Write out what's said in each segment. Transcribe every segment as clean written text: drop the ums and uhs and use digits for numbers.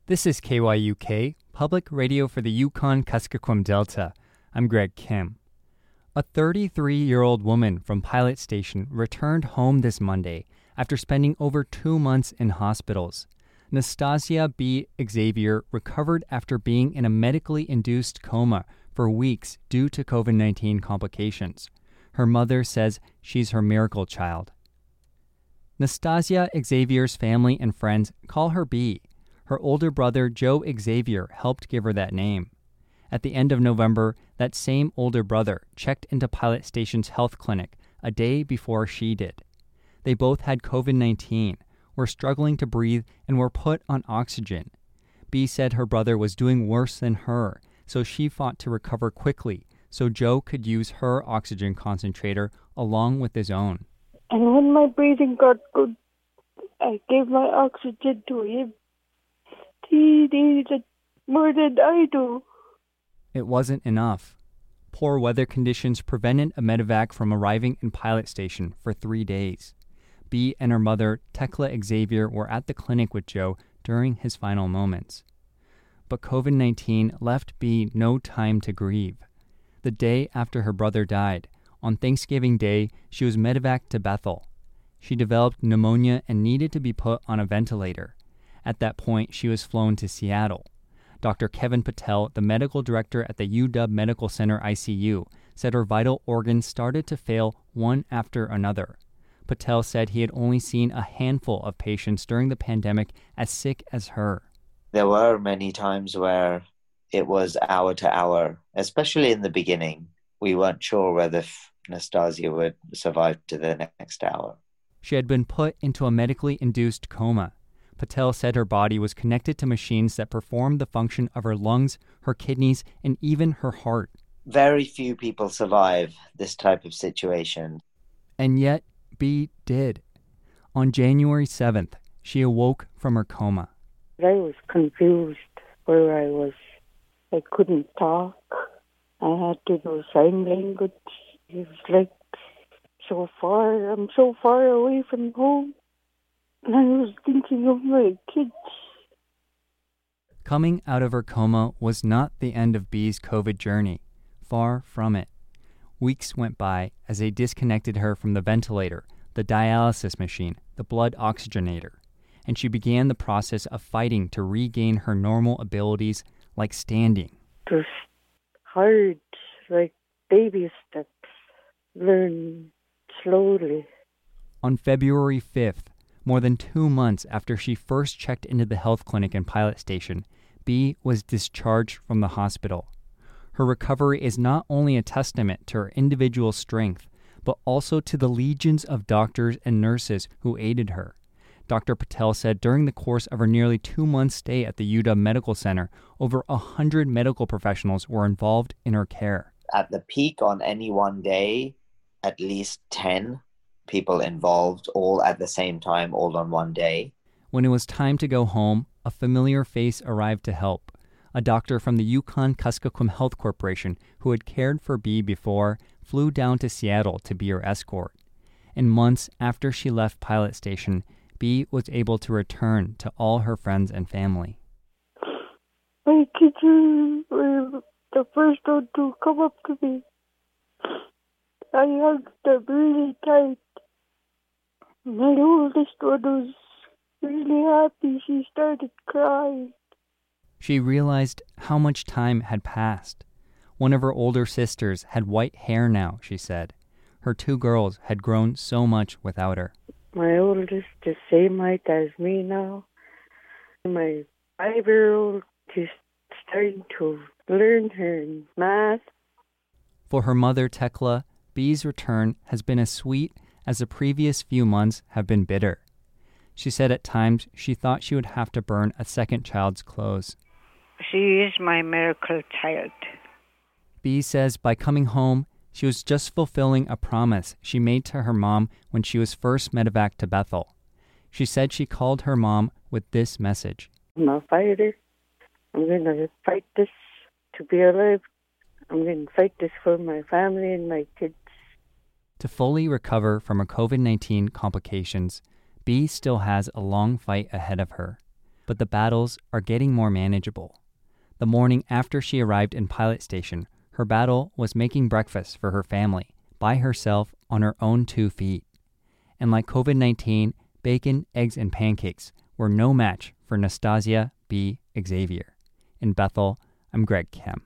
This is KYUK, Public Radio for the Yukon-Kuskokwim Delta. I'm Greg Kim. A 33-year-old woman from Pilot Station returned home this Monday after spending over 2 months in hospitals. Nastasia B. Xavier recovered after being in a medically induced coma for weeks due to COVID-19 complications. Her mother says she's her miracle child. Nastasia Xavier's family and friends call her B. Her older brother, Joe Xavier, helped give her that name. At the end of November, that same older brother checked into Pilot Station's health clinic a day before she did. They both had COVID-19, were struggling to breathe, and were put on oxygen. B said her brother was doing worse than her, so she fought to recover quickly so Joe could use her oxygen concentrator along with his own. And when my breathing got good, I gave my oxygen to him. He needed it more than I do. It wasn't enough. Poor weather conditions prevented a medevac from arriving in Pilot Station for 3 days. B and her mother, Tekla Xavier, were at the clinic with Joe during his final moments. But COVID-19 left B no time to grieve. The day after her brother died, on Thanksgiving Day, she was medevaced to Bethel. She developed pneumonia and needed to be put on a ventilator. At that point, she was flown to Seattle. Dr. Kevin Patel, the medical director at the UW Medical Center ICU, said her vital organs started to fail one after another. Patel said he had only seen a handful of patients during the pandemic as sick as her. There were many times where it was hour to hour, especially in the beginning. We weren't sure whether Nastasia would survive to the next hour. She had been put into a medically induced coma. Patel said her body was connected to machines that performed the function of her lungs, her kidneys, and even her heart. Very few people survive this type of situation. And yet, B did. On January 7th, she awoke from her coma. I was confused where I was. I couldn't talk. I had to do sign language. It was like so far. I'm so far away from home. And I was thinking of my kids. Coming out of her coma was not the end of B's COVID journey. Far from it. Weeks went by as they disconnected her from the ventilator, the dialysis machine, the blood oxygenator, and she began the process of fighting to regain her normal abilities like standing. It was hard, like baby steps. Learn slowly. On February 5th, more than 2 months after she first checked into the health clinic in Pilot Station, B was discharged from the hospital. Her recovery is not only a testament to her individual strength, but also to the legions of doctors and nurses who aided her. Dr. Patel said during the course of her nearly 2-month stay at the UW Medical Center, over 100 medical professionals were involved in her care. At the peak on any one day, at least 10 people involved, all at the same time, all on one day. When it was time to go home, a familiar face arrived to help. A doctor from the Yukon-Kuskokwim Health Corporation, who had cared for B before, flew down to Seattle to be her escort. And months after she left Pilot Station, B was able to return to all her friends and family. My kids were the first one to come up to me. I hugged them really tight. My oldest one was really happy. She started crying. She realized how much time had passed. One of her older sisters had white hair now, she said. Her 2 girls had grown so much without her. My oldest is the same height as me now. My 5-year-old is starting to learn her math. For her mother, Tekla, B's return has been as sweet as the previous few months have been bitter. She said at times she thought she would have to burn a second child's clothes. She is my miracle child. B says by coming home, she was just fulfilling a promise she made to her mom when she was first medevaced to Bethel. She said she called her mom with this message. I'm a fighter. I'm going to fight this to be alive. I'm going to fight this for my family and my kids. To fully recover from her COVID-19 complications, B still has a long fight ahead of her. but the battles are getting more manageable. The morning after she arrived in Pilot Station, her battle was making breakfast for her family by herself on her own 2 feet. And like COVID-19, bacon, eggs, and pancakes were no match for Nastasia B. Xavier. In Bethel, I'm Greg Kim.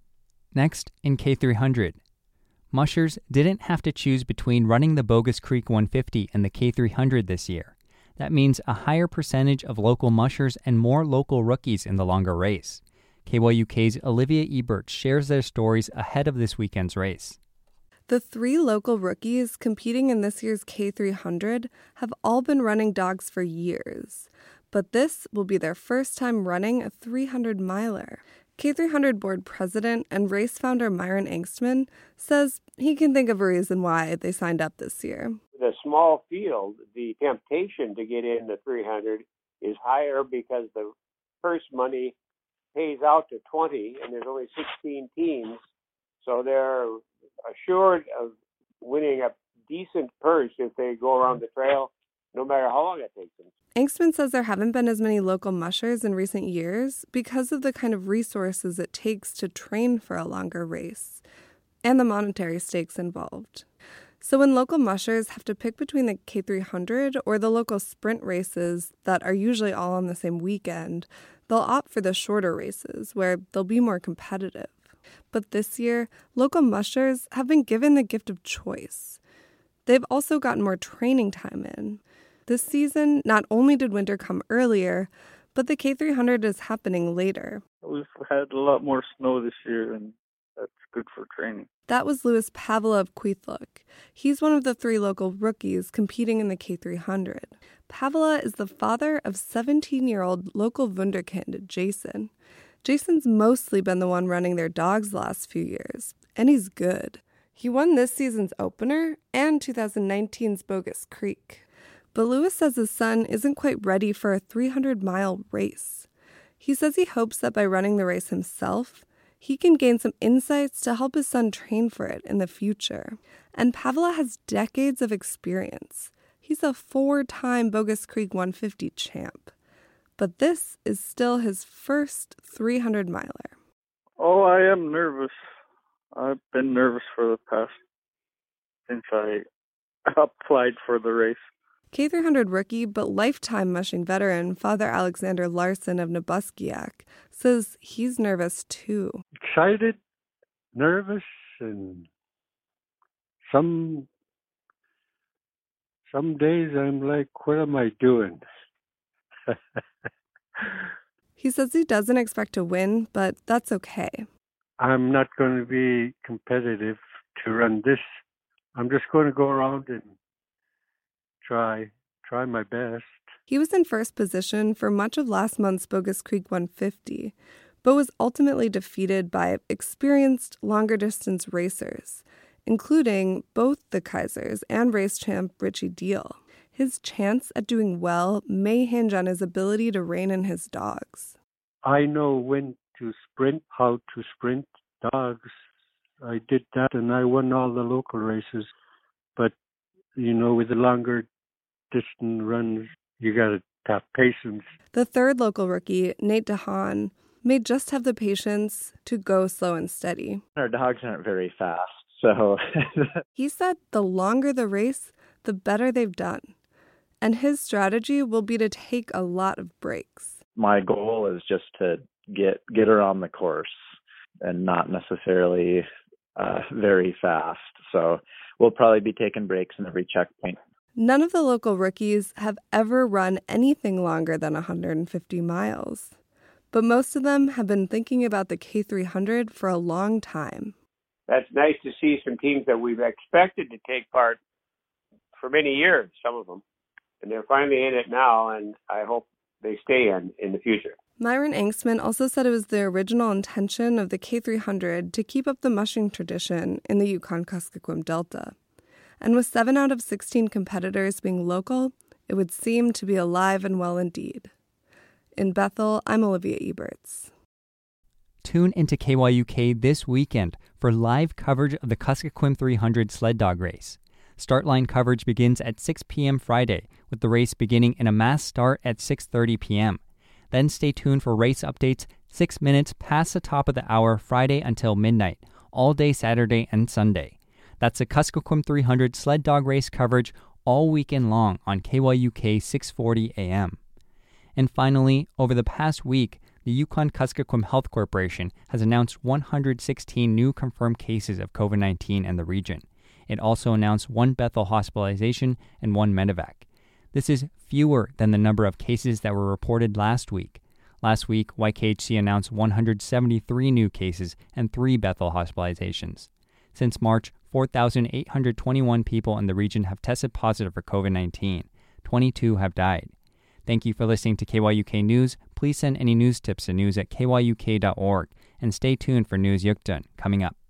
Next, in K300, mushers didn't have to choose between running the Bogus Creek 150 and the K300 this year. That means a higher percentage of local mushers and more local rookies in the longer race. KYUK's Olivia Ebert shares their stories ahead of this weekend's race. The 3 local rookies competing in this year's K300 have all been running dogs for years, but this will be their first time running a 300-miler. K300 board president and race founder Myron Engstman says he can think of a reason why they signed up this year. With a small field, the temptation to get in the 300 is higher because the purse money pays out to 20 and there's only 16 teams, so they're assured of winning a decent purse if they go around the trail, no matter how long it takes them. Engstman says there haven't been as many local mushers in recent years because of the kind of resources it takes to train for a longer race and the monetary stakes involved. So when local mushers have to pick between the K300 or the local sprint races that are usually all on the same weekend, they'll opt for the shorter races where they'll be more competitive. But this year, local mushers have been given the gift of choice. They've also gotten more training time in. This season, not only did winter come earlier, but the K300 is happening later. We've had a lot more snow this year, and that's good for training. That was Louis Pavla of Queethluk. He's one of the 3 local rookies competing in the K300. Pavla is the father of 17-year-old local wunderkind, Jason. Jason's mostly been the one running their dogs the last few years, and he's good. He won this season's opener and 2019's Bogus Creek. But Louis says his son isn't quite ready for a 300-mile race. He says he hopes that by running the race himself, he can gain some insights to help his son train for it in the future. And Pavla has decades of experience. He's a 4-time Bogus Creek 150 champ. But this is still his first 300-miler. Oh, I am nervous. I've been nervous for the past, since I applied for the race. K300 rookie but lifetime mushing veteran Father Alexander Larson of Nabuskiak says he's nervous too. Excited, nervous, and some days I'm like, what am I doing? He says he doesn't expect to win, but that's okay. I'm not going to be competitive to run this. I'm just going to go around and try my best. He was in first position for much of last month's Bogus Creek 150, but was ultimately defeated by experienced longer-distance racers, including both the Kaisers and race champ Richie Deal. His chance at doing well may hinge on his ability to rein in his dogs. I know when to sprint, how to sprint dogs. I did that and I won all the local races. But, with the longer distance runs, you got to have patience. The 3rd local rookie, Nate DeHaan, may just have the patience to go slow and steady. Our dogs aren't very fast, so... He said the longer the race, the better they've done. And his strategy will be to take a lot of breaks. My goal is just to get her on the course and not necessarily very fast. So we'll probably be taking breaks in every checkpoint. None of the local rookies have ever run anything longer than 150 miles. But most of them have been thinking about the K300 for a long time. That's nice to see some teams that we've expected to take part for many years, some of them. And they're finally in it now, and I hope they stay in the future. Myron Engstman also said it was the original intention of the K300 to keep up the mushing tradition in the Yukon-Kuskokwim Delta. And with 7 out of 16 competitors being local, it would seem to be alive and well indeed. In Bethel, I'm Olivia Eberts. Tune into KYUK this weekend for live coverage of the Kuskokwim 300 sled dog race. Start line coverage begins at 6 p.m. Friday, with the race beginning in a mass start at 6:30 p.m. Then stay tuned for race updates 6 minutes past the top of the hour Friday until midnight, all day Saturday and Sunday. That's the Kuskokwim 300 sled dog race coverage all weekend long on KYUK 640 AM. And finally, over the past week, the Yukon-Kuskokwim Health Corporation has announced 116 new confirmed cases of COVID-19 in the region. It also announced 1 Bethel hospitalization and 1 medevac. This is fewer than the number of cases that were reported last week. Last week, YKHC announced 173 new cases and 3 Bethel hospitalizations. Since March, 4,821 people in the region have tested positive for COVID-19. 22 have died. Thank you for listening to KYUK News. Please send any news tips to news@kyuk.org and stay tuned for News Yukdun coming up.